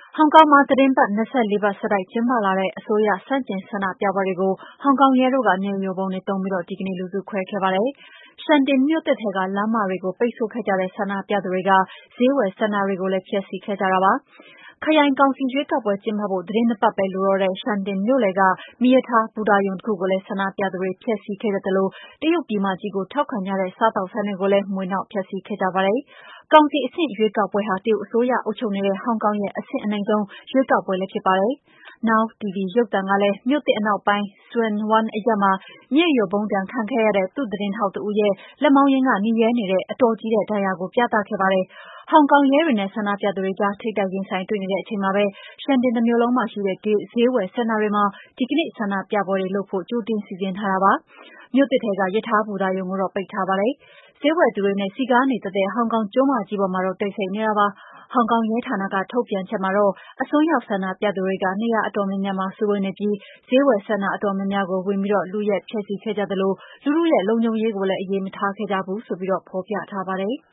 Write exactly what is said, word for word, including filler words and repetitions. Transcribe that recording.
ဟောင်ကောင်မှာသီတင်းပတ်၂၄ပတ်ဆက်တိုက်ကျင်းပလာတဲ့အစိုးရဆန့်ကျင်ဆန္ဒပြပွဲတွေကို ဟောင်ကောင်ရဲတို့က မျက်ရည်ယိုဗုံးတွေသုံးပြီးဒီကနေ့လူစုခွဲခဲ့ပါတယ်။ Sha Tin မြို့သစ်ထဲကလမ်းမတွေကိုပိတ်ဆို့ခဲ့ကြတဲ့ဆန္ဒပြသူတွေက ဈေးဝယ်စင်တာတွေကိုလည်းဖျက်ဆီးခဲ့ကြတာပါ။ ခရိုင်ကောင်စီရွေးကောက်ပွဲကျင်းပဖို့ သီတင်းနှစ်ပတ်ပဲလိုတော့တဲ့ Sha Tin မြို့လယ်က မီးရထားဘူတာရုံတခုကိုလည်း ဆန္ဒပြသူတွေဖျက်ဆီးခဲ့ကြသလို တရုတ်ပြည်မကြီးကိုထောက်ခံကြတဲ့စားသောက်ဆိုင်တွေကိုလည်း မွှေနှောက်ဖျက်ဆီးခဲ့ကြပါတယ်။ ကောင်စီအဆင့်ရွေးကောက်ပွဲဟာ တရုတ်အစိုးရအုပ်ချုပ်နေတဲ့ဟောင်ကောင်ရဲ့ အဆင့်အနိမ့်ဆုံးရွေးကောက်ပွဲလည်းဖြစ်ပါတယ်။ Now တီဗီရုပ်သံကလည်း မြို့သစ်အနောက်ပိုင်း Tsuen Wan အရပ်မှာ မျက်ရည်ယိုဗုံးဒဏ်ခံခဲ့ရတဲ့ သူ့သတင်းထောက်တဦးရဲ့ လက်မောင်းရင်းကနီရဲနေတဲ့ အတော်ကြီးတဲ့ဒဏ်ရာကိုပြသခဲ့ပါတယ်။ ဟောင်ကောင်ရဲတွေနဲ့ဆန္ဒပြသူတွေကြား ထိပ်တိုက်ရင်ဆိုင်တွေ့နေတဲ့အချိန်မှာပဲ Sha Tin တမြို့လုံးမှာရှိတဲ့ဈေးဝယ်စင်တာတွေမှာ ဒီကနေ့ဆန္ဒပြပွဲတွေလုပ်ဖို့ ကြိုတင်စီစဉ်ထားတာပါ။ မြို့သစ်ထဲက ရထားဘူတာရုံကိုတော့ ပိတ်ထားပါတယ်။ ဈေးဝယ်သူတွေနဲ့ စည်ကားနေတတ်တဲ့ ဟောင်ကောင်ကျွန်းမကြီးပေါ်မှာတော့ တိတ်ဆိတ်နေတာပါ။ ဟောင်ကောင်ရဲဌာနကထုတ်ပြန်ချက်မှာတော့ အစွန်းရောက်ဆန္ဒပြသူတွေက နေရာအတော်များများမှာစုဝေးနေပြီး ဈေးဝယ်စင်တာအတော်များများကို ဝင်ပြီးလုယက်ဖျက်ဆီးခဲ့ကြသလို လူထုရဲ့လုံခြုံရေးကိုလည်း အရေးမထားခဲ့ကြဘူးဆိုပြီးဖော်ပြထားပါတယ်။